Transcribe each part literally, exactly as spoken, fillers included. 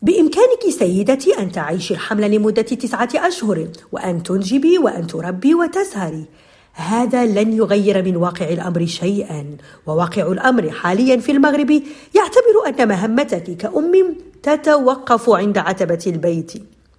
بإمكانك سيدتي أن تعيشي الحمل لمدة تسعة أشهر وأن تنجبي وأن تربي وتزهري. هذا لن يغير من واقع الأمر شيئا، وواقع الأمر حاليا في المغرب يعتبر أن مهمتك كأم تتوقف عند عتبة البيت.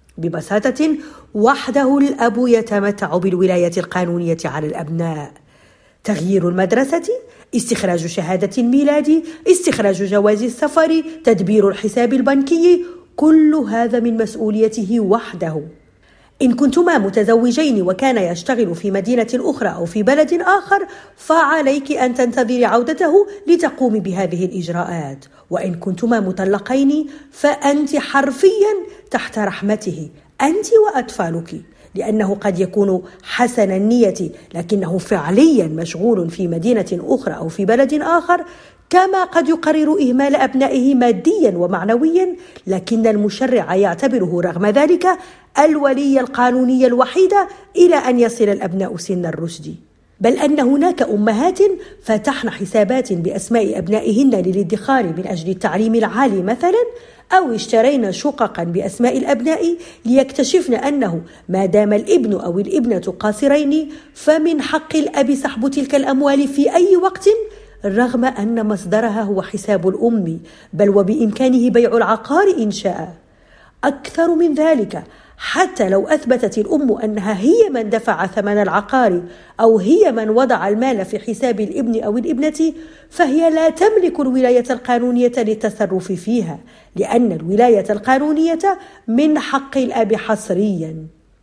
ببساطة، وحده الأب يتمتع بالولاية القانونية على الأبناء. تغيير المدرسة، استخراج شهادة الميلاد، استخراج جواز السفر، تدبير الحساب البنكي، كل هذا من مسؤوليته وحده. إن كنتما متزوجين وكان يشتغل في مدينة أخرى أو في بلد آخر، فعليك أن تنتظري عودته لتقومي بهذه الإجراءات. وإن كنتما مطلقين فأنت حرفيا تحت رحمته، أنت وأطفالك، لأنه قد يكون حسن النية لكنه فعليا مشغول في مدينة أخرى أو في بلد آخر، كما قد يقرر إهمال أبنائه ماديا ومعنويا، لكن المشرع يعتبره رغم ذلك الولي القانوني الوحيد إلى أن يصل الأبناء سن الرشد. بل أن هناك أمهات فتحن حسابات بأسماء أبنائهن للادخار من أجل التعليم العالي مثلا، أو اشترين شققا بأسماء الأبناء ليكتشفن أنه ما دام الابن أو الابنة قاصرين فمن حق الأب سحب تلك الأموال في أي وقت، رغم أن مصدرها هو حساب الأم، بل وبإمكانه بيع العقار إن شاء. أكثر من ذلك، حتى لو أثبتت الأم أنها هي من دفع ثمن العقار أو هي من وضع المال في حساب الابن أو الابنة، فهي لا تملك الولاية القانونية للتصرف فيها، لأن الولاية القانونية من حق الأب حصريا.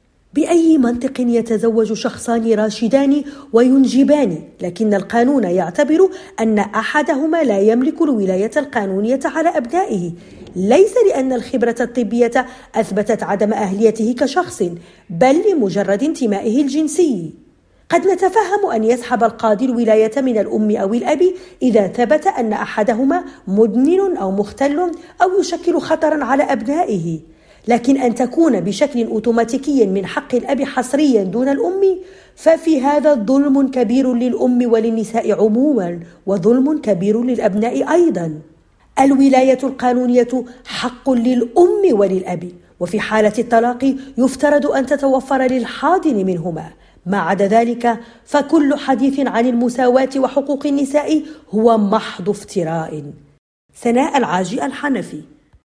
بأي منطق يتزوج شخصان راشدان وينجبان، لكن القانون يعتبر أن أحدهما لا يملك الولاية القانونية على أبنائه، ليس لأن الخبرة الطبية أثبتت عدم أهليته كشخص، بل لمجرد انتمائه الجنسي. قد نتفهم أن يسحب القاضي الولاية من الأم أو الأب إذا ثبت أن أحدهما مدمن أو مختل أو يشكل خطرا على أبنائه، لكن أن تكون بشكل أوتوماتيكي من حق الأب حصريا دون الأم، ففي هذا ظلم كبير للأم وللنساء عموما، وظلم كبير للأبناء أيضا. الولاية القانونية حق للأم وللأب، وفي حالة الطلاق يفترض أن تتوفر للحاضن منهما. ما عدا ذلك فكل حديث عن المساواة وحقوق النساء هو محض افتراء. سناء العاجي الحنفي.